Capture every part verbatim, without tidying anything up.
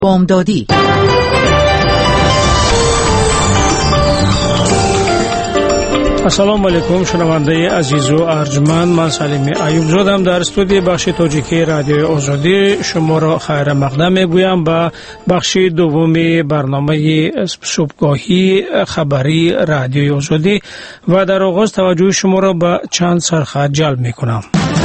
بامدادی. السلام علیکم شنونده عزیز و ارجمند، من سلیم ایوب زادم در استودیو بخش تاجیکی رادیو آزادی شما را خیر مقدم میگویم به بخش دومی برنامه صبحگاهی خبری رادیو آزادی و در آغاز توجه شما را به چند سرخط جلب میکنم.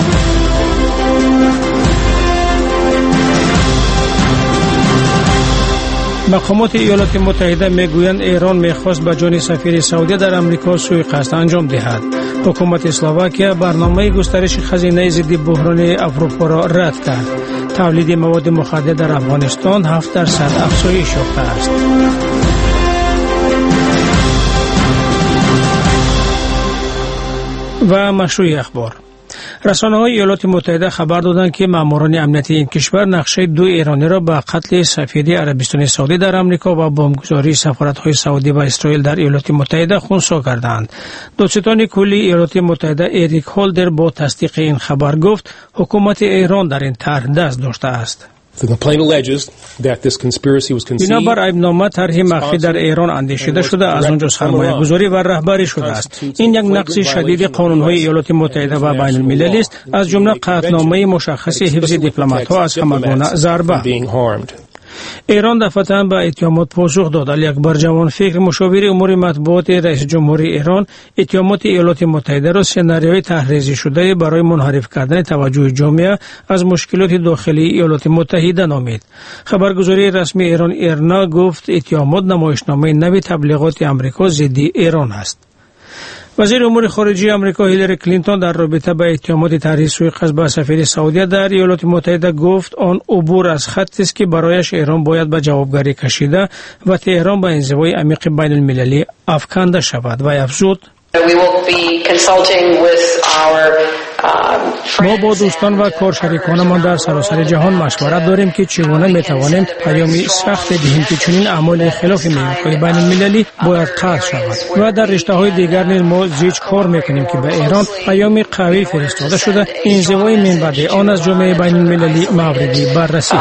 مقامات ایالات متحده میگویند ایران میخواست به جان سفیر سعودی در امریکا سوءقصد انجام دهد. حکومت اسلواکیا برنامه گسترش خزینه ضد بحران اروپا را رد کرد. تولید مواد مخدر در افغانستان هفت درصد افزایش یافته است. و مشروع اخبار. رسانه‌های ایالات متحده خبر دادند که ماموران امنیتی این کشور نقشه دو ایرانی را به قتل سفیر عربستان سعودی در امریکا و بمبگذاری سفارت‌های سعودی و اسرائیل در ایالات متحده خنثی کردند. دادستان کلی ایالات متحده اریک هولدر با تصدیق این خبر گفت حکومت ایران در این طرح دست داشته است. بنابر ایبنامه طرح مخفی در ایران اندیشیده شده، از آنجا سرمایه گذاری و رهبری شده است. این یک نقض شدید قانون‌های ایالات متحده و بین المللی است، از جمله قطعنامه مشخص حفظ دیپلمات‌ها از همگونه ضربه. ایران دفعتاً به اتهامات پاسخ داد. علی اکبر جوانفکر مشاور امور مطبوعات رئیس جمهوری ایران اتهامات ایالات متحده را سناریوی تحریزی شده برای منحرف کردن توجه جامعه از مشکلات داخلی ایالات متحده نامید. خبرگزاری رسمی ایران ایرنا گفت اتهامات نمایشنامه نوی تبلیغات امریکا ضد ایران است. وزیر امور خارجه آمریکا هیلاری کلینتون در رابطه با اتهامات طرح سوءقصد به سفیر سعودی در ایالات متحده گفت آن عبور از خطی است که برایش ایران باید به جوابگری کشیده و تهران به انزوای عمیق بین المللی افکنده شود و افزود ما با دوستان و کارشریکانمان در سراسر جهان مشورت داریم که چگونه میتوانیم پیامی سخت دهیم که چنین اعمال خلاف میانهای بین المللی باید قطع شود و در رشته های دیگر نیز ما زیج کار میکنیم که به ایران پیامی قوی فرستاده شده انزوای منبع آن از جامعه بین المللی مورد بررسی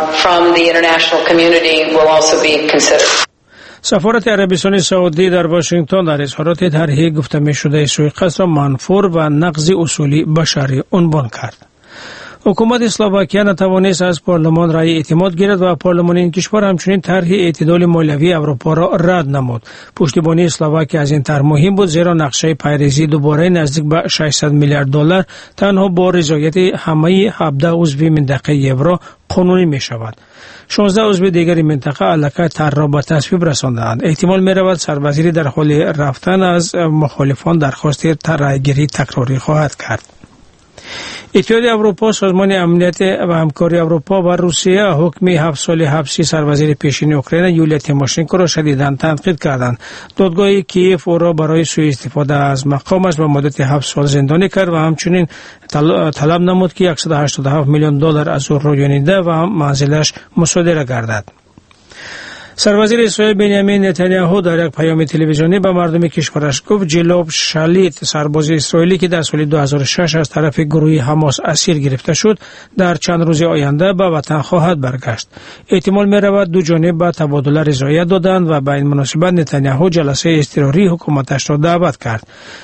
است. سفارت عربستان سعودی در واشنگتن در اظهارات طرح گفته می‌شده سوءقصد را منفور و نقض اصول بشری عنوان کرد. حکومت اسلواکیا نتوانست از پارلمان رای اعتماد گیرد و پارلمان این کشور همچنین طرح اعتدال مالیوی اروپا را رد نمود. پشتیبانی اسلواکیا از این طرح مهم بود زیرا نقشه پیریزی دوباره نزدیک به ششصد میلیارد دلار تنها با رضایت همه هفده عضو منطقه یورو قانونی می شود. شانزده عضو دیگر منطقه علاقه طرح را به تصویب رساندند. احتمال می رود سروزیری در حال رفتن از مخالفان درخواست طرحگیری تکراری خواهد کرد. اتحادیه اروپا، سازمان امنیت و همکاری اروپا و روسیه حکم هفت سال حبسی سروزیر پیشین اوکراین یولیا تیموشنکو را شدیداً تنقید کردند. دادگاه کیف او را برای سوء استفاده از مقامش به مدت هفت سال زندانی کرد و همچنین طلب نمود که صد و هشتاد و هفت میلیون دلار از او رویانیده و منزلش مصادره گردد. سروزیر اسرائیل بنیامین نتانیاهو در یک پیام تلویزیونی به مردم کشورش گفت جلوب شلیت سرباز اسرائیلی که در سال دو هزار و شش از طرف گروه حماس اسیر گرفته شد در چند روز آینده به وطن خواهد برگشت. احتمال می رود دو جانب به تبادله رضایت دادند و به این مناسبت نتانیاهو جلسه اضطراری حکومتش را دعوت کرد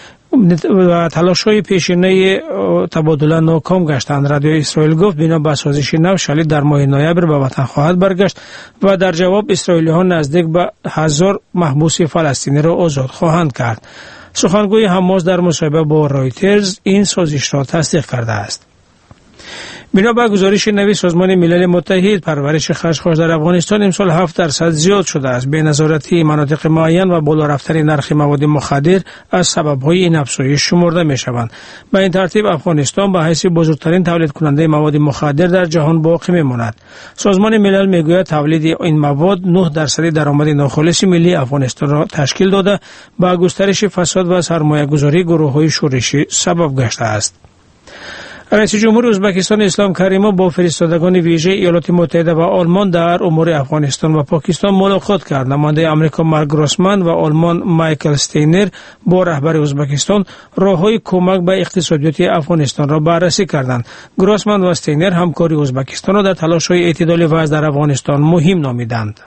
و تلاش‌های پیشینه تبادله ناکام گشتند. رادیو اسرائیل گفت بنا به سازش نو شلیت در ماه نوامبر به وطن خواهد برگشت و در جواب اسرائیلی‌ها نزدیک به هزار محبوس فلسطینی را آزاد خواهند کرد. سخنگوی حماس در مصاحبه با رایترز این سازش را تصدیق کرده است. بنا به گزارش نوی سازمان ملل متحد، پرورش خشخاش در افغانستان امسال هفت درصد زیاد شده است. بی‌نظارتی مناطق معین و بالا رفتن نرخ مواد مخدر از سبب‌های این افزایش شمرده می‌شوند. به این ترتیب افغانستان به حیث بزرگترین تولید کننده مواد مخدر در جهان باقی می‌ماند. سازمان ملل می‌گوید تولید این مواد نه درصد درآمد ناخالص ملی افغانستان را تشکیل داده، با گسترش فساد و سرمایه‌گذاری گروه‌های شورشی سبب گشته است. رئیس جمهور ازبکستان اسلام کریموف با فرستادگان ویژه ایالات متحده و آلمان در امور افغانستان و پاکستان ملاقات کرد. نماینده آمریکا مارک گروسمن و آلمان مایکل استینر با رهبر ازبکستان راههای کمک به اقتصادیات افغانستان را بررسی کردند. گروسمن و استینر همکاری ازبکستان را در تلاش‌های اعتدال وضع در افغانستان مهم نامیدند.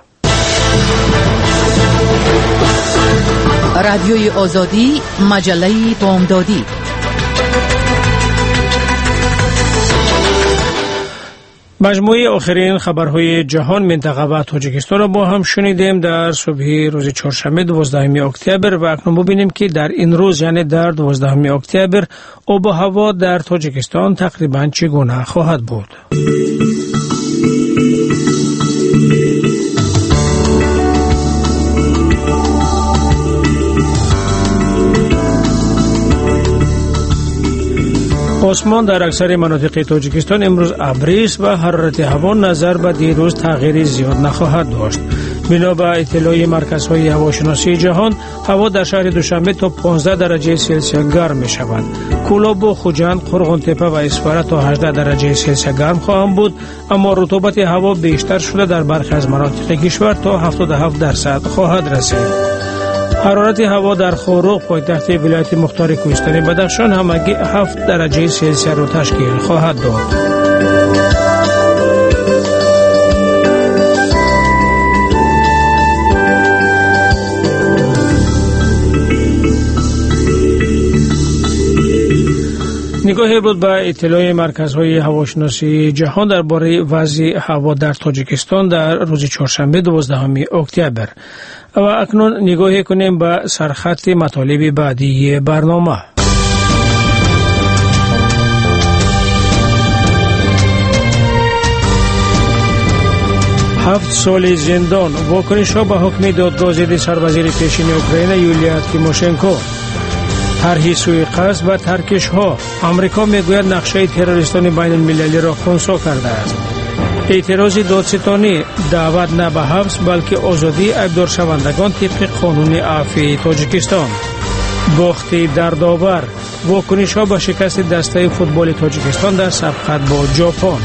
رادیوی آزادی، مجله بامدادی. مجموعه آخرین خبرهای جهان منطقه و تاجیکستان را با هم شنیدیم در صبح روز چهارشنبه دوازدهم اکتبر و اکنون ببینیم که در این روز یعنی در دوازدهم اکتبر آب و هوا در تاجیکستان تقریبا چگونه خواهد بود. آسمان در اکثر مناطق تاجیکستان امروز ابری است و حرارت هوا نظر به دیروز تغییری زیاد نخواهد داشت. بنا به اطلاع مرکزهای هواشناسی جهان، هوا در شهر دوشنبه تا پانزده درجه سلسیوس گرم می شود. کولاب و خوجند، قرغنتپه و اسفاره تا هجده درجه سلسیوس گرم خواهند بود، اما رطوبت هوا بیشتر شده در برخی از مناطق کشور تا هفتاد و هفت درصد خواهد رسید. حرارت هوا در خوروق پایتخت ولایت مختار کوهستانی بدخشان همگی هفت درجه سلسیوس را تشکیل خواهد داد. نگاه بود به اطلاع مرکزهای هواشناسی جهان درباره وضع هوا در تاجیکستان در روز چهارشنبه دوازدهم اکتبر. و اکنون نگاه کنیم به سرخط مطالب بعدی برنامه. هفت سال زندان، واکنش ها به حکم دادگاه ضد سروزیر پیشین اوکراین یولیا تیموشنکو. طرح سوءقصد و ترکش ها، آمریکا میگوید نقشه تروریستان بین المللی را خنثی کرده است. اعتراض دادستانی، دعوت نه به حبس بلکه آزادی عیبدار شوندگان طبق قانون عفو تاجیکستان. باخت دردآور، واکنش ها به شکست دسته فوتبال تاجیکستان در سبقت با ژاپن.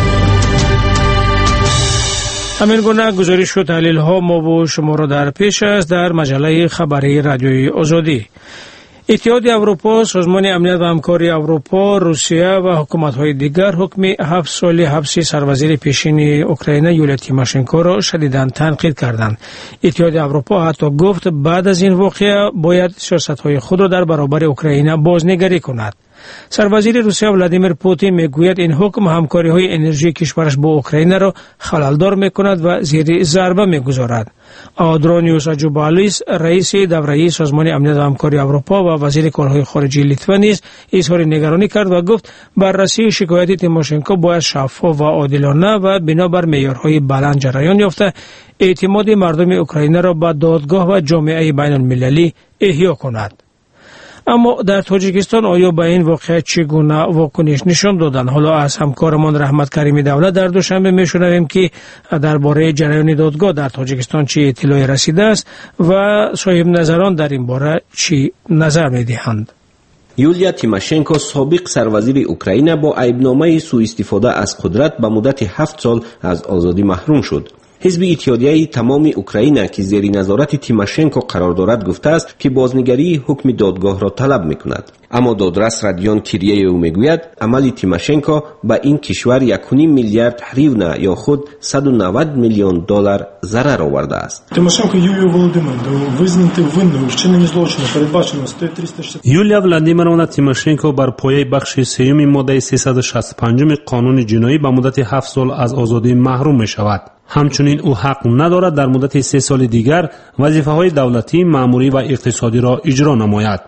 همین گونه گزارش و تحلیل ها ما و شما را در پیش است در مجله خبری رادیوی آزادی. اتحاد اروپا، سازمان امنیت و همکاری اروپا، روسیه و حکومت‌های دیگر حکم هفت سالی حبس سروزیر پیشین اوکراین یولیا تیموشنکو را شدیداً تنقید کردند. اتحاد اروپا حتی گفت بعد از این واقعه باید سیاست‌های خود را در برابر اوکراین بازنگری کند. سروزیر روسیه ولادیمیر پوتین میگوید این حکم همکاری‌های انرژی کشورش با اوکراین را خللدار می‌کند و زیر ضربه می‌گذارد. آدرانیوس اجوبالیس، رئیس دوره‌ای سازمان امنیت و همکاری اروپا و وزیر کارهای خارجه لیتوا نیز اظهار نگرانی کرد و گفت بررسی شکایت تیموشنکو باید شفاف و عادلانه و بنابر معیارهای بلند جریان یافته اعتماد مردم اوکراین را به دادگاه و جامعه بین المللی احیا کند. اما در تاجیکستان آیا به این واقعه چگونه واکنش نشان دادند؟ حالا از همکارمان رحمت کریمی دولت در دوشنبه میشنویم که درباره جریان دادگاه در تاجیکستان چه اطلاعی رسیده است و صاحب نظران در این باره چی نظر میدهند. یولیا تیموشنکو سابق سروزیر اوکراین با عیبنامه سوء استفاده از قدرت به مدت هفت سال از آزادی محروم شد. حزب اتحادیه تمام اوکراین که زیر نظارت تیموشنکو قرار دارد گفته است که بازنگری حکم دادگاه را طلب میکند. اما دادرس رادیون کیریه او میگوید عمل تیموشنکو به این کشور یک و نیم میلیارد هریونه یا خود صد و نود میلیون دلار ضرر آورده است. Тимошенко Юлію Володимирівну визнати винною в вчиненні злочину передбачено статтею триста шістдесят. یولیا ولادیمیرونا تیموشنکو بر پایه بخش سوم ماده سیصد و شصت و پنج قانون جنایی به مدت هفت سال از آزادی محروم می شود. همچنین او حق ندارد در مدت سه سال دیگر وظیفه‌های دولتی، مأموری و اقتصادی را اجرا نماید.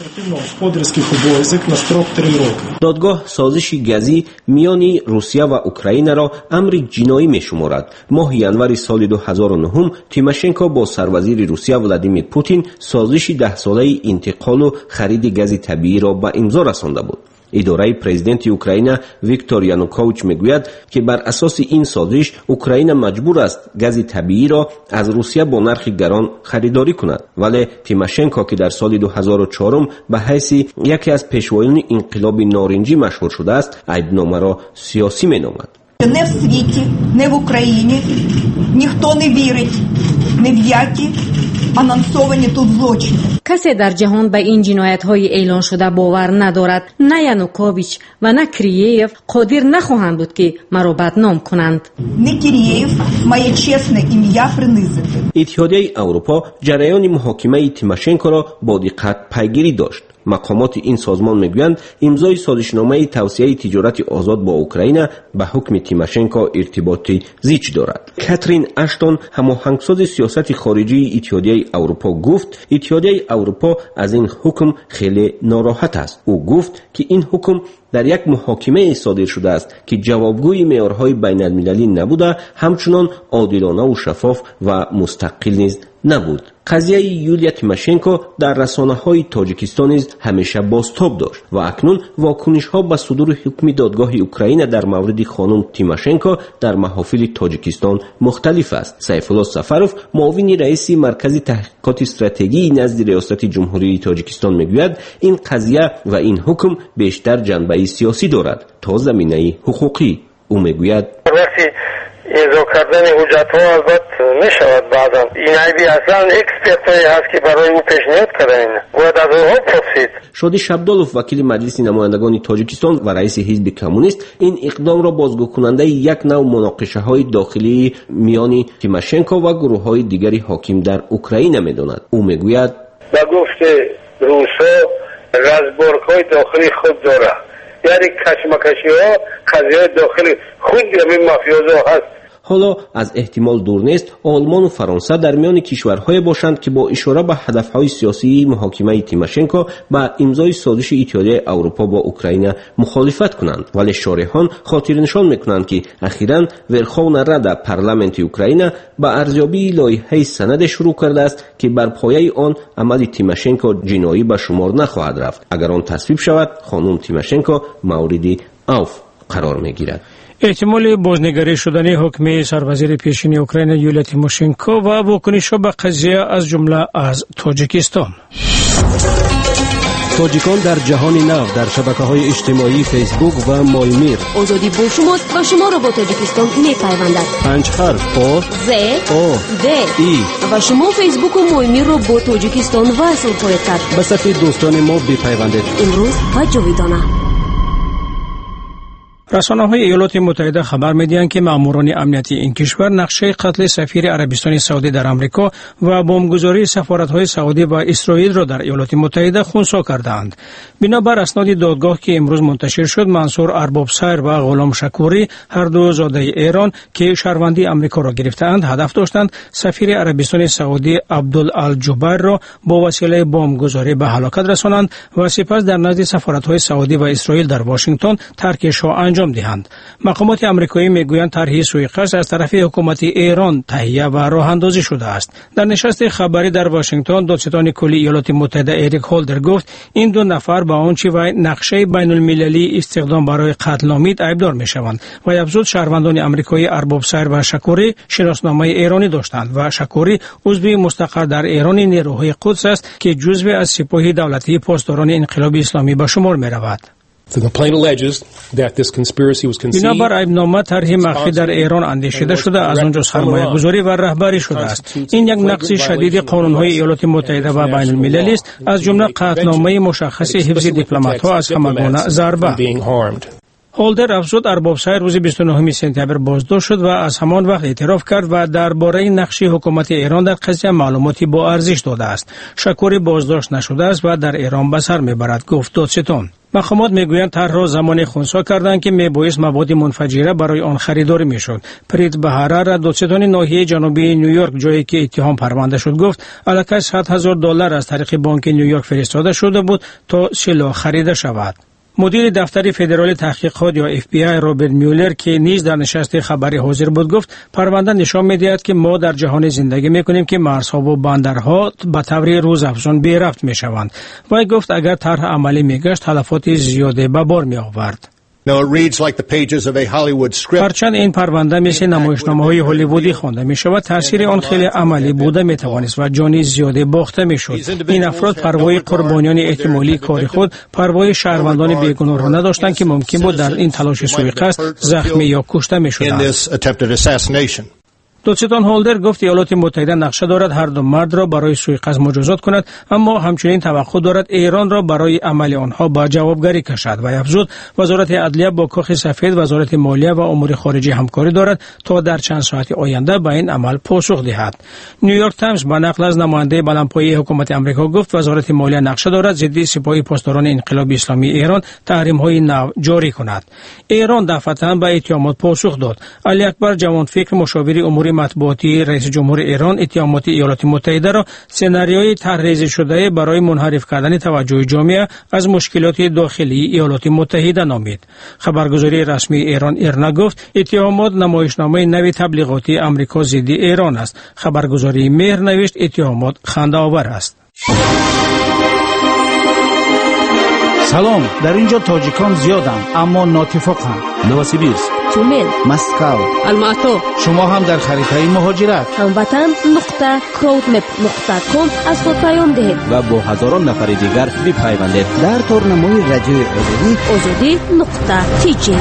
دادگاه سازش گازی میان روسیه و اوکراین را امر جنایی می‌شمارد. ماه ینور سال دو هزار و نه تیموشنکو با سروزیر روسیه ولادیمیر پوتین سازش ده ساله انتقال و خرید گاز طبیعی را به امضا رسانده بود. اداره پرزیدنت اوکراین ویکتور یانوکوویچ میگوید که بر اساس این سازش اوکراین مجبور است گاز طبیعی را از روسیه با نرخ گران خریداری کند، ولی تیماشنکو که در سال دو هزار و چهار به حیث یکی از پیشوایان انقلاب نارنجی مشهور شده است، عیبنامه را سیاسی مینامد. Не в світі, не в Україні ніхто не вірить ні в які анонсовані тут злочини. کسی در جهان به این جنایت‌های اعلان شده باور ندارد. نه یانوکوویچ و نه کریєв قادر نخواهند بود که مرا بدنام کنند. نه کریєв моє чесне ім'я принизити. اتحادیه اروپا جریان محاکمه تیماشنکو را با دقت پیگیری داشت. مقامات این سازمان میگویند امضای سازشنامه توسعه تجارت آزاد با اوکراین به حکم تیماشنکو ارتباطی زیچ دارد. کاترین اشتون هماهنگساز سیاست خارجی اتحادیه اروپا گفت اتحادیه اروپا از این حکم خیلی ناراحت است. او گفت که این حکم در یک محاکمه صادر شده است که جوابگوی معیارهای بین المللی نبوده، همچنان عادلانه و شفاف و مستقل نیز نبود. قضیه یولیا تیماشنکو در رسانه‌های تاجیکستان نیز همیشه بازتاب داشت و اکنون واکنش‌ها به صدور حکم دادگاه اوکراین در مورد خانم تیماشنکو در محافل تاجیکستان مختلف است. سیف الله سفروف، معاون رئیس مرکز تحقیقات استراتژی نزد ریاست جمهوری تاجیکستان میگوید این قضیه و این حکم بیشتر جنبه سیاسی دارد تا زمینه حقوقی. او میگوید امضا کردن حجت‌ها البته میشود بعضا این عیبی اصلا اکسپرتایی هست که برای او پیشنهاد کردن باید از اونها پرسید. شادی شبدالوف وکیل مجلس نمایندگان تاجیکستان و رئیس حزب کمونیست این اقدام را بازگو کننده یک نوع مناقشه های داخلی میان تیماشنکو و گروه های دیگری حاکم در اوکراین میداند. او میگوید به گفت روسا رزبورک های داخلی خود داره، یعنی کشمکشی ها قضیه داخلی خود همین مافیازا هست. حالا از احتمال دور نیست آلمان و فرانسه در میان کشورهای باشند که با اشاره به هدفهای سیاسی محاکمه تیماشنکو با امضای سازش اتحادیه اروپا با اوکراین مخالفت کنند، ولی شارحان خاطر نشان میکنند که اخیراً ورخوان رد پارلمانت اوکراین با ارزیابی لایحه سند شروع کرده است که بر پایه آن عمل تیماشنکو جنایی به شمار نخواهد رفت. اگر آن تصویب شود خانم تیماشنکو مورد عفو قرار میگیرد. احتمال بازنگری شدن حکم سروزیر پیشین اوکراین یولیا تیماشنکو و واکنش‌ها به قضیه از جمله از تاجیکستان. تاجیکان در جهان نو در شبکه‌های اجتماعی فیسبوک و مایمیر. آزادی با شماست و شما را با تاجیکستان می‌پیوندد. پنج حرف آ ز آ د ای و شما فیسبوک و مایمیر را با تاجیکستان وصل خواهید کرد. به صفحه دوستان ما بپیوندید. امروز و جاویدانه. رسانه‌های ایالات متحده خبر می‌دهند که ماموران امنیتی این کشور نقشه قتل سفیر عربستان سعودی در آمریکا و بمبگذاری سفارت‌های سعودی و اسرائیل را در ایالات متحده خنثی کردند. بنابر اسناد دادگاه که امروز منتشر شد، منصور ارباب سیر و غلام شکوری، هر دو زاده ایران که شهروندی آمریکا را گرفتند، هدف داشتند سفیر عربستان سعودی عبدالجبیر را با وسیله بمبگذاری به هلاکت رسانند و سپس در نزد سفارت‌های سعودی و اسرائیل در واشنگتن ترکش را انجام دهند. مقامات آمریکایی میگویند طرح سوءقصد از طرف حکومت ایران تهیه و راه اندازی شده است. در نشست خبری در واشنگتن، دادستان کلی ایالات متحده اریک هولدر گفت این دو نفر با آنچه و نقشه بین المللی استخدام برای قتل نامید عیبدار میشوند و افزود شهروندان آمریکایی ارباب سیر و شکوری شناسنامه ایرانی داشتند و شکوری عضو مستقر در ایران نیروهای قدس است که جزو از سپاه دولتی پاسداران انقلاب اسلامی به شمار میرود. بنابر ایبنامه طرح مخفی در ایران اندیشیده شده از آنجا سرمایه گذاری و رهبری شده است. این یک نقض شدید قانون‌های ایالات متحده و بین المللی است، از جمله قطعنامه مشخص حفظ دیپلمات‌ها از همگونه ضربه. هولدر افزود ارباب سیر روز بیست و نهم سپتامبر بازداشت شد و از همان وقت اعتراف کرد و درباره نقش حکومت ایران در قضیه معلوماتی با ارزش داده است. شکوری بازداشت نشده است و در ایران به سر میبرد، گفت دادستان. مقامات میگویند طرح را زمان خنثی کردند که میبایست مواد منفجره برای آن خریداری میشد. پریت بهارر، دادستان ناحیه جنوبی نیویورک جایی که اتهام پرونده شد، گفت الکی صد هزار دلار از طریق بانک نیویورک فرستاده شده بود تا سلاح خریده شود. مدیر دفتر فدرال تحقیقات یا اف بی آی رابرت میولر که نیز در نشست خبری حاضر بود گفت پرونده نشان می‌دهد که ما در جهان زندگی می‌کنیم که مرزها و بندرها به طور روزافزون بی ربط می‌شوند. وی گفت اگر طرح عملی می‌گشت تلفات زیاده به بار می‌آورد. هرچند این پرونده مثل نمایشنامه‌های هالیوودی خوانده می‌شود، تاثیر آن خیلی عملی بوده می‌توانست و جانی زیاده باخته می‌شد. این افراد پروای قربانیان احتمالی کار خود، پروای شهروندان بیگناه را نداشتند که ممکن بود در این تلاش سوء قصد زخمی یا کشته می‌شدند. دادستان هولدر گفت ایالات متحده نقشه دارد هر دو مرد را برای سوء قصد مجازات کند، اما همچنین توقع دارد ایران را برای عمل آنها به جوابگری کشد و افزود وزارت عدلیه با کاخ سفید، وزارت مالیه و امور خارجه همکاری دارد تا در چند ساعت آینده به این عمل پاسخ دهد. نیویورک تایمز به نقل از نماینده بلندپایه حکومت آمریکا گفت وزارت مالیه نقشه دارد ضد سپاه پاسداران انقلاب اسلامی ایران تحریم‌های نو جاری کند. ایران دفعتاً به اتهامات پاسخ داد. علی اکبر جوانفکر مشاور امور مطبوعاتی رئیس جمهور ایران اتهامات ایالات متحده را سناریوی طرحریزی شده برای منحرف کردن توجه جامعه از مشکلات داخلی ایالات متحده نامید. خبرگزاری رسمی ایران ایرنا گفت اتهامات نمایشنامه نوی تبلیغاتی آمریکا ضد ایران است. خبرگزاری مهر نوشت اتهامات خنده‌آور است. سلام، در اینجا تاجیکان زیادند اما ناتفاقند. نوسیبیرسک، تومن، مسکو، الماتو. شما هم در خریطه مهاجرت هموطن نقطه کراودمپ نقطه کام از خود پیام دهید و با هزاران نفر دیگر بپیوندید در تورنمای رادیو آزادی آزادی نقطه تی جی.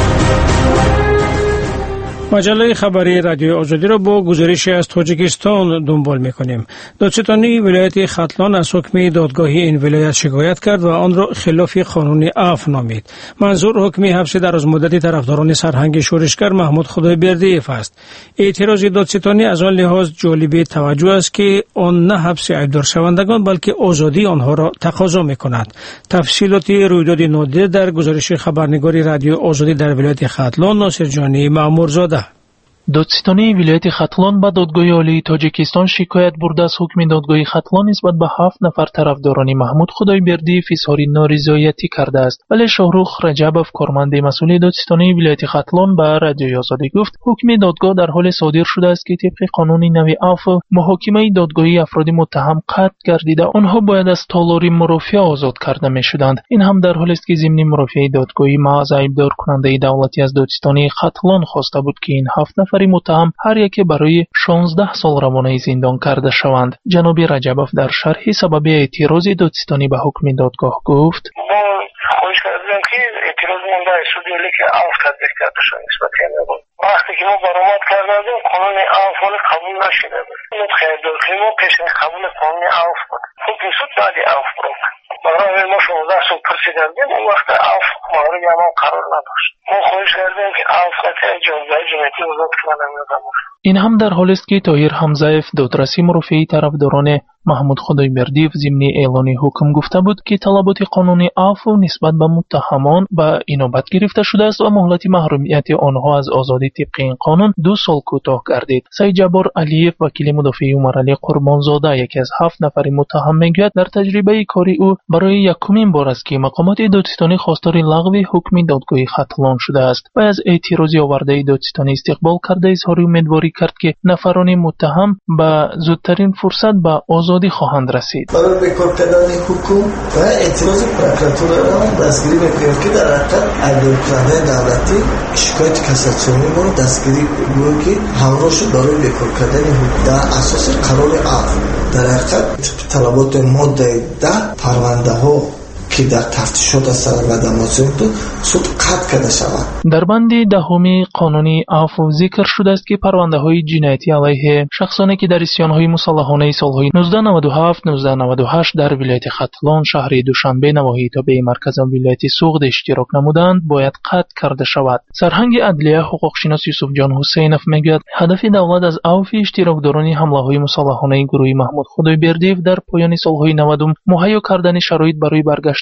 مجله خبری رادیو آزادی را با گزارشی از تاجیکستان دنبال می‌کنیم. دادستانی ولایت ختلان از حکم دادگاهی این ولایت شکایت کرد و آن را خلاف قانون عفو نامید. منظور حکم حبس درازمدتی طرفداران سرهنگ شورشگر محمود خدایبردیف است. اعتراض دادستانی از آن لحاظ جالب توجه است که آن نه حبس ایبدار شوندگان بلکه آزادی آنها را تقاضا می‌کند. تفصیلات رویداد نادر در گزارش خبرنگاری رادیو آزادی در ولایت ختلان ناصر جانی مامورزاده. دادستانی ولایت ختلان به دادگاه عالی تاجیکستان شکایت برده از حکم دادگاه ختلان نسبت به هفت نفر طرفداران محمود خدایبردیف اظهار نارضایتی کرده است. ولی شاهرخ رجبوف کارمند مسئول دادستانی ولایت ختلان به رادیوی آزادی گفت حکم دادگاه در حال صادر شده است که طبق قانون نوی عفو محاکمه دادگاهی افراد متهم قطع گردیده آنها باید از تالار مرافعه آزاد کرده میشدند. این هم در حالی است که ضمن مرافعه دادگاهی محض ایبدار کننده دولتی از دادستانی ختلان خواسته بود که این هفت نفر متهم هر یک برای شانزده سال روانه زندان کرده شوند. جناب رجبوف در شرح سبب اعتراض دادستانی به حکم دادگاه گفت خواهش کردیم که اعتراض من به سودیالی که عفو تطبیق کرده شد نسبت بود. وقتی که ما برآمد کردیم قانون عفو قبول نشده بود. خیر دادگاه ما پیش قبول قانون عفو بود. حکم سود بعد عفو بود. برای ما شانزده سال پرسیدیم اون وقت عفو مورد عمل قرار نداشت. ما خواهش کردیم که عفو قطعی جنبه جنایتی آزاد کنه نمیدم. این هم در حالی است که طاهر حمزه‌اف دادرسی مرافعه طرفداران محمود خدایبردیف ضمن اعلان حکم گفته بود که طلبات قانونی عفو نسبت به متهمان به اینابت گرفته شده است و مهلت محرومیت آنها از آزادی طبق این قانون دو سال کوتاه گردید. سید جبار علیف وکیل مدافع عمر علی قربانزاده یکی از هفت نفر متهم میگوید در تجربه کاری او برای یکمین بار است که مقامات دادستانی خواستار لغو حکم دادگاه ختلان شده است و از اعتراض آورده دادستانی استقبال کرده اظهار امیدواری کرد که نفران متهم به زودترین فرصت به آزادی خواهند رسید. برای بکار کردن حکم و اعتراض پروکراتور را دستگیری میکنیم که در حقیقت ایبدار کننده دولتی شکایت کاساسیونی ما دستگیری بود که همراه شد برای بکار کردن حکم در اساس قرار عفو. در حقیقت طلبات ماده ده پرونده ها که در تفتیشات از سر قدم بود سود قطع کرده شود. در بند دهمی قانونی عفو ذکر شده است که پرونده های جنایتی علیه شخصانی که در اسیان های مسلحانه سالهای نوزده نود و هفت نوزده نود و هشت در ولایت ختلان شهر دوشنبه نواحی تابع مرکز ولایت سوغد اشتراک نمودند باید قطع کرده شود. سرهنگ عدلیه حقوقشناس یوسف جان حسینف میگوید هدف دولت از عفو اشتراکداران حمله های مسلحانه گروه محمود خدایبردیف در پایان سالهای نود مهیا کردن شرایط برای برگشت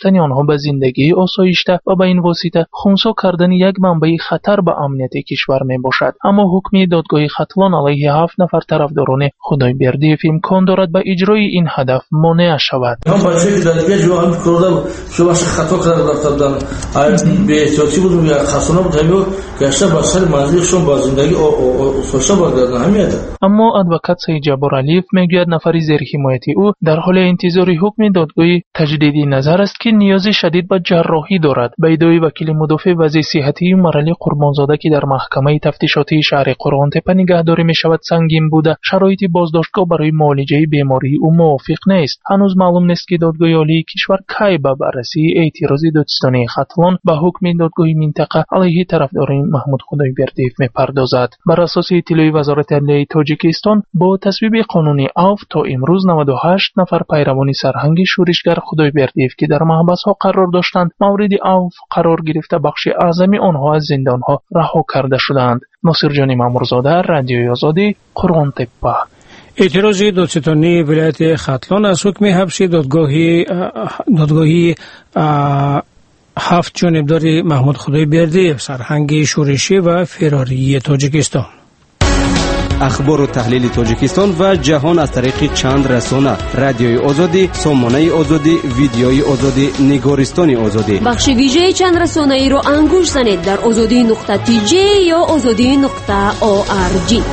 داشتن آنها به زندگی آسایشته و به این واسطه خنثی کردن یک منبع خطر به امنیت کشور می باشد. اما حکم دادگاه ختلان علیه هفت نفر طرفداران خدایبردیف امکان دارد به اجرای این هدف مانع شود. هم بچه‌ای که در یک جا هم کردم شباش خطا کردن رفتن دادن به احتیاطی بود یا خاصونه بود همین گشته بر سر منزلشون با زندگی آسایشته برگردن همین. اما ادوکات سید جبار علیف میگوید نفر زیر حمایتی او در حال انتظار حکم دادگاه تجدیدی نظر است که نیاز شدید به جراحی دارد. به ادعای وکیل مدافع وزیر صحتی مرعلی قربانزاده که در محکمه تفتیشاتی شهر قرآن تپه نگهداری می شود سنگین بوده، شرایط بازداشتگاه برای معالجه بیماری او موافق نیست. هنوز معلوم نیست که دادگاه عالی کشور کی به بررسی اعتراض دادستانی ختلان به حکم دادگاه منطقه علیه طرفداران محمود خدایبردیف میپردازد. بر اساس اطلاع وزارت عدلیه تاجیکستان با تصویب قانونی عفو تا امروز نود و هشت نفر پیروان سرهنگ شورشگر خدایبردیف که در محبس ها قرار داشتند مورد عفو قرار گرفته بخش اعظمی آنها از زندان ها رها کرده شدند. ناصر جان مامورزاده، رادیوی آزادی، قرآن تپه. اعتراض دادستانی ولایت ختلان از حکم حبس دادگاهی دادگاهی هفت جانبدار محمود خدایبردیف سرهنگ شورشی و فراری تاجیکستان. اخبار و تحلیل تاجیکستان و جهان از طریق چند رسانه: رادیوی آزادی، سامانه آزادی، ویدیوی آزادی، نگارستان آزادی. بخش ویژه چند رسانه ای را انگوش زنید در آزادی نقطه تی جی یا آزادی نقطه او آر جی.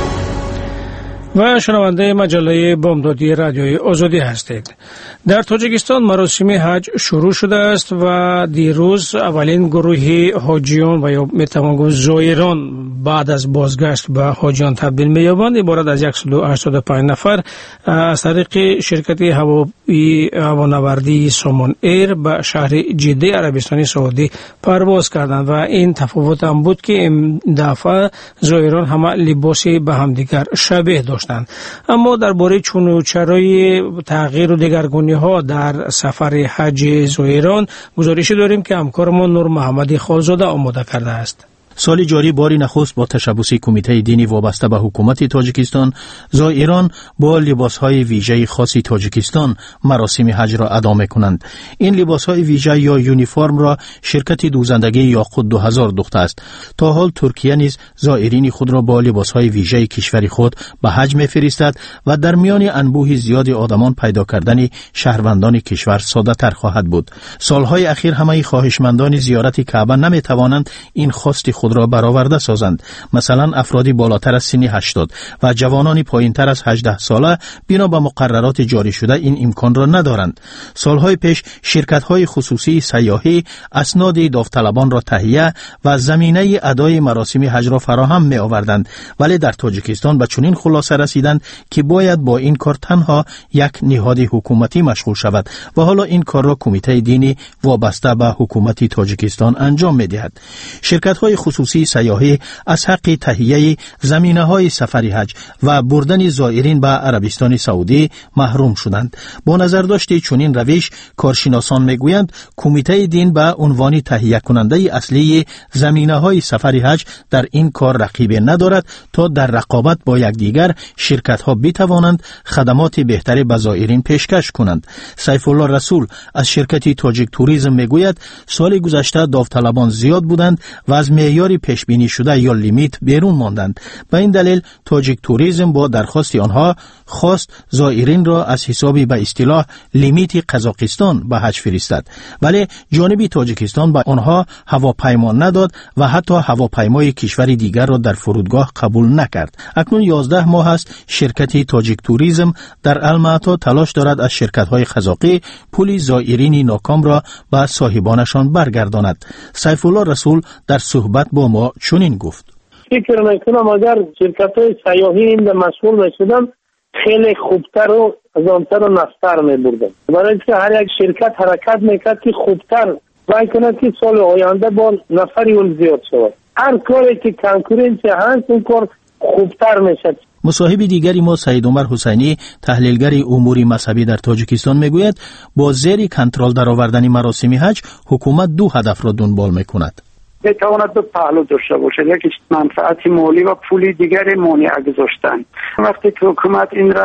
و شنونده مجله بامدادی رادیوی آزادی هستید. در تاجیکستان مراسم حج شروع شده است و دیروز اولین گروه حاجیان و یا میتوان گفت زائران بعد از بازگشت به حاجیان تبدیل می‌یابند. عبارت از صد و هشتاد و پنج نفر از طریق شرکت هوایی هوانوردی سامان ایر به شهر جده عربستان سعودی پرواز کردند و این تفاوت هم بود که این دفعه زائران همه لباسی به همدیگر شبیه داشتند. اما درباره چون و چرای تغییر و دگرگونی ها در سفر حج زائران گزارشی داریم که همکارمان نور محمدی خالزاده آماده کرده است. سال جاری باری نخست با تشبث کمیته دینی وابسته به حکومت تاجیکستان، زائران با لباسهای ویژه خاصی تاجیکستان مراسم حج را ادا می‌کنند. این لباسهای ویژه یا یونیفرم را شرکت دوزندگی یاقوت دو هزار دوخته است. تا حال ترکیه نیز زائرین خود را با لباسهای ویژه کشور خود به حج می‌فرستد و در میان انبوه زیاد آدمان پیدا کردن شهروندان کشور ساده‌تر خواهد بود. سالهای اخیر همه خواهشمندان زیارت کعبه نمی‌توانند این خواست خود را برآورده سازند. مثلا افرادی بالاتر از سن هشتاد و جوانانی پایینتر از هجده ساله بنا به مقررات جاری شده این امکان را ندارند. سالهای پیش شرکت‌های خصوصی سیاحی اسناد داوطلبان را تهیه و زمینه ادای مراسم حج را فراهم می آوردند، ولی در تاجیکستان به چنین خلاصه رسیدند که باید با این کار تنها یک نهاد حکومتی مشغول شود و حالا این کار را کمیته دینی وابسته به حکومت تاجیکستان انجام می دهد. شرکت‌های خصوصی سیاحی از حق تهیه زمینه‌های سفر حج و بردن زائرین به عربستان سعودی محروم شدند. با نظر داشته چنین روش، کارشناسان میگویند کمیته دین به عنوان تهیه کننده اصلی زمینه‌های سفر حج در این کار رقیب ندارد تا در رقابت با یکدیگر شرکت‌ها بتوانند خدمات بهتری به زائرین پیشکش کنند. سیف الله رسول از شرکت تاجیک توریسم میگوید سال گذشته داوطلبان زیاد بودند و از معیار پیش بینی شده یا لیمیت بیرون ماندند. به این دلیل تاجیک توریسم با درخواست آنها خواست زائرین را از حسابی به اصطلاح لیمیت قزاقستان به حج فرستد، ولی جانب تاجیکستان به آنها هواپیما نداد و حتی هواپیمای کشور دیگر را در فرودگاه قبول نکرد. اکنون یازده ماه است شرکت تاجیک توریسم در المعطا تلاش دارد از شرکت‌های قزاقی پول زائرین ناکام را به صاحبانشان برگرداند. سیف الله رسول در صحبت با ما چنین گفت: فکر میکنم اگر شرکت‌های سیاحی این مسئول میشدن خیلی خوبتر و از آنتر و نفتر میبردن، برای اینکه هر یک شرکت حرکت میکرد که خوبتر وای کند که سال آینده با نفری اون زیاد شود. هر کاری که کنکورنسی هست اون کار خوبتر میشد. مصاحب دیگری ما سید عمر حسینی تحلیلگر امور مذهبی در تاجیکستان میگوید با زیر کنترل درآوردن مراسم حج حکومت دو هدف را دنبال میکند. بتواند دو پهلو داشته باشد، یکی منفعت مالی و پولی دیگر مانع گذاشتن. وقتی که حکومت این را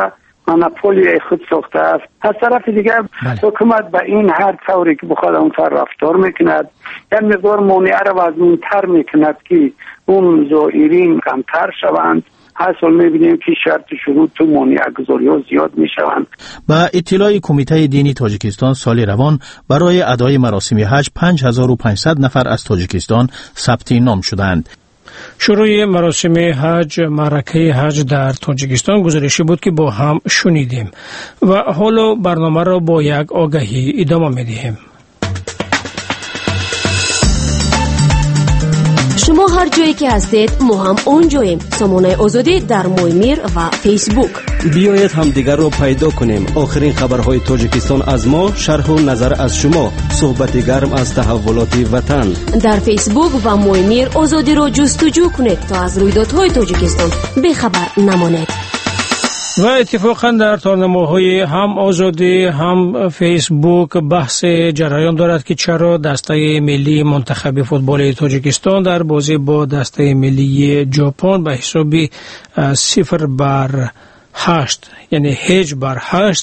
مونوپولی خود ساخته است. از طرف دیگر بله. حکومت به این هر طوری که بخواد اون سر رفتار میکند، یک مقدار مانع را وزن‌تر میکند که اون زائرین کمتر شوند. حاصل می‌بینیم که شرط شروط تو مانع گذاری‌ها زیاد می‌شوند. با اطلاع کمیته دینی تاجیکستان سال روان برای ادای مراسم حج پنج هزار و پانصد نفر از تاجیکستان ثبت نام شدند. شروع مراسم حج معرکه حج در تاجیکستان گزارشی بود که با هم شنیدیم و حالا برنامه را با یک آگهی ادامه می‌دهیم. شما هر جایی که هستید ما هم اونجاییم. سامانه آزادی در مویمیر و فیسبوک. بیایید هم دیگر رو پیدا کنیم. آخرین خبرهای تاجیکستان از ما، شرح و نظر از شما، صحبت گرم از تحولات وطن. در فیسبوک و مویمیر آزادی رو جستجو کنید تا از رویدادهای تاجیکستان بخبر نمانید. و اتفاقا در تارنمه‌های هم آزادی هم فیسبوک بحث جریان دارد که چرا دسته ملی منتخب فوتبال تاجیکستان در بازی با دسته ملی ژاپن به حساب صفر بر هشت یعنی هیچ بر هشت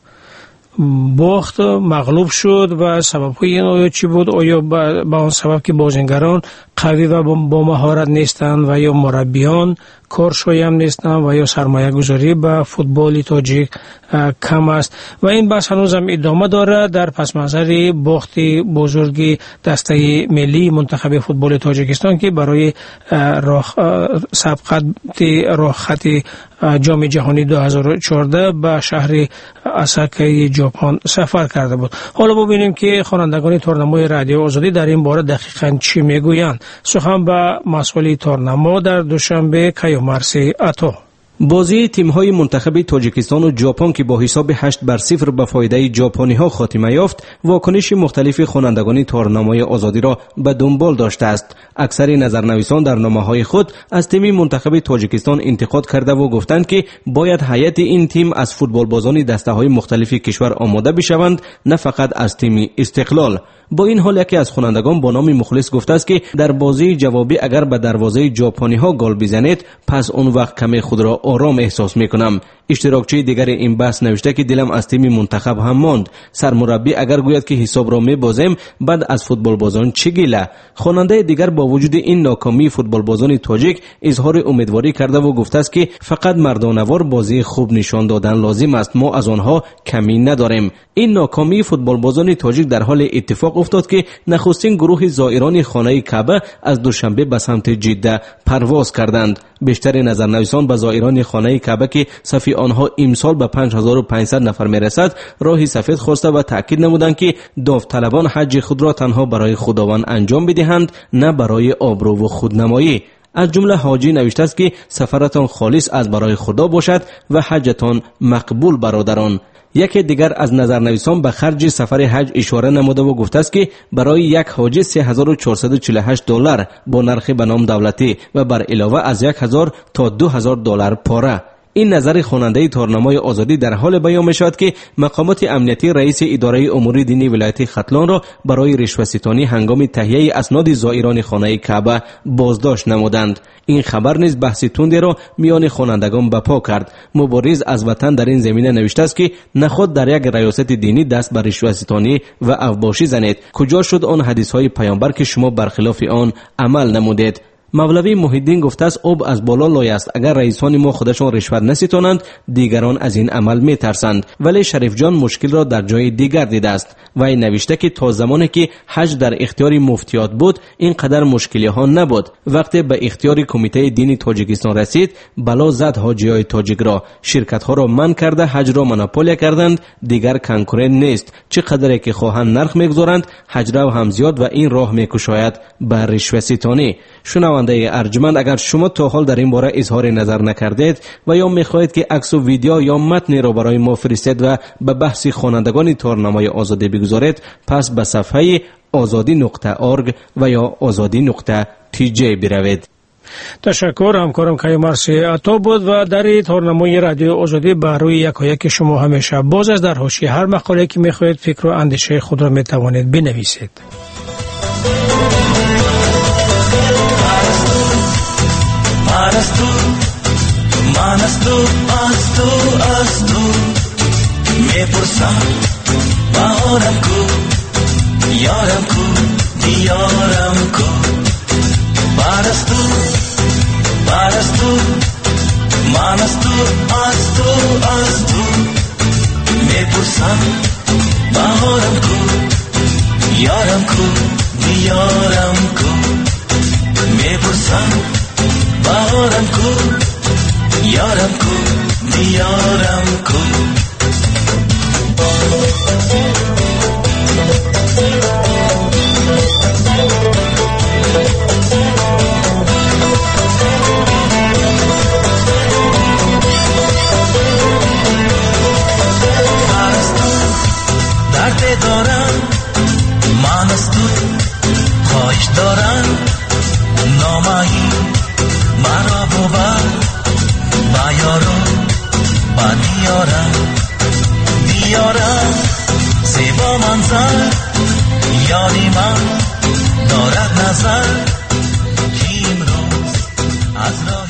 باخت، مغلوب شد و سبب‌های این آیا چی بود؟ آیا با اون سبب که بازیگران قوی و با مهارت نیستند و یا مربیان کارشویم نیستند و یا سرمایه گذاری به فوتبال تاجیک کم است و این بحث هنوز هم ادامه دارد در پس منظر باخت بزرگ دسته ملی منتخب فوتبال تاجیکستان که برای سبقت راه خط جام جهانی دو هزار و چهارده به شهر اساکا ژاپن سفر کرده بود. حالا ببینیم که خوانندگان تورنمای رادیو آزادی در این باره دقیقاً چی میگویند. سخن به مسئول تورنما در دوشنبه کیومرسی اتو. بازی تیم‌های منتخب تاجیکستان و ژاپن که با حساب هشت بر صفر به فایده ژاپنی‌ها خاتمه یافت، واکنش مختلف خوانندگان تورنمای آزادی را به دنبال داشته است. اکثر نظرنویسان در نامه‌های خود از تیم منتخب تاجیکستان انتقاد کرده و گفتند که باید هیئت این تیم از فوتبالبازان دسته‌های مختلف کشور آماده بشوند، نه فقط از تیم استقلال. با این حال یکی از خوانندگان با نام مخلص گفته است که در بازی جوابی اگر به دروازه ژاپنی‌ها گل بزنید پس اون وقت کمی خود را آرام احساس میکنم. اشتراکچی دیگر این بحث نوشته که دلم از تیم منتخب هم ماند. سرمربی اگر گوید که حساب را میبازیم بعد از فوتبال بازان چه گیله؟ خواننده دیگر با وجود این ناکامی فوتبال بازان تاجیک اظهار امیدواری کرده و گفته است که فقط مردانوار بازی خوب نشان دادن لازم است، ما از آنها کمی نداریم. این ناکامی فوتبال بازان تاجیک در حال اتفاق افتاد که نخستین گروه زائران خانه کعبه از دوشنبه به سمت جده پرواز کردند. بیشتر نظرنویسان به زائران خانه کعبه که صف آنها امسال به پنج هزار و پانصد نفر میرسد راه سفید خواسته و تاکید نمودند که داوطلبان حج خود را تنها برای خداوند انجام بدهند، نه برای آبرو و خودنمایی. از جمله حاجی نوشته است که سفرتان خالص از برای خدا باشد و حجتان مقبول برادران. یکی دیگر از نظرنویسان به خرج سفر حج اشاره نموده و گفته است که برای یک حاجی سه هزار و چهارصد و چهل و هشت دلار با نرخ به نام دولتی و بر علاوه از یک هزار تا دو هزار دلار پاره. این نظر خواننده تورنمای آزادی در حال بیان می شود که مقامات امنیتی رئیس اداره امور دینی ولایت ختلان را برای رشوه‌ستانی هنگام تهیه اسناد زائران خانه کعبه بازداشت نمودند. این خبر نیز بحث تندی را میان خوانندگان برپا کرد. مبارز از وطن در این زمینه نوشته است که نخود در یک ریاست دینی دست بر رشوه‌ستانی و اوباشی زنید. کجا شد آن حدیث های پیامبر که شما برخلاف آن عمل نمودید؟ مولوی محیدین گفته است آب از بالا لای است. اگر رئیسان ما خودشان رشوت نستانند دیگران از این عمل می ترسند. ولی شریف جان مشکل را در جای دیگر دیده است. وی نوشته که تا زمانی که حج در اختیار مفتیات بود اینقدر مشکلی ها نبود. وقتی به اختیار کمیته دینی تاجیکستان رسید بلا زد حاجی های تاجیک را. شرکت ها را منع کرده حج را مونوپولیا کردند. دیگر کنکورنت نیست. چقدر که خواهند نرخ میگذارند حج را هم زیاد و این راه میکشاید به رشوه‌ستانی. شنونده ارجمند، اگر شما تا حال در این باره اظهار نظر نکردید و یا میخواهید که عکس و ویدیو یا متنی را برای ما فرستید و به بحث خوانندگان تورنمای آزادی بگذارید پس به صفحه آزادی نقطه اورگ و یا آزادی نقطه تی جی بروید. تشکر. همکارم کیومرسی اتو بود و در تورنمای رادیو آزادی بر روی یکایک شما همیشه باز است. در حاشیه هر مقاله که میخواهید فکر و اندیشه خود را میتوانید بنویسید. Manas tu, manas tu, as tu, as tu. میپرسم بهارم کو، یارم کو، دیارم کو. بعد از تو، بعد از تو، من از تو، از تو، از تو میپرسم بهارم کو، یارم کو، دیارم کو. میپرسم بهارم کو، یارم کو، دیارم کو. درد دارم من از تو، خواهش دارم نامایی مرا ببر با یارم، با دیارم، دیارم زیبا منظر، یاری من دارد نظر که امروز از راه